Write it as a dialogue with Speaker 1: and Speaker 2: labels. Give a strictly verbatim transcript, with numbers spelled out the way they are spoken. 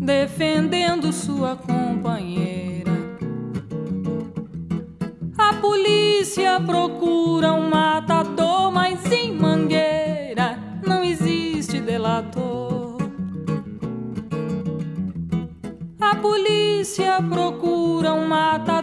Speaker 1: defendendo sua companheira. A polícia procura um matador, mas em Mangueira não existe delator. A polícia procura um matador,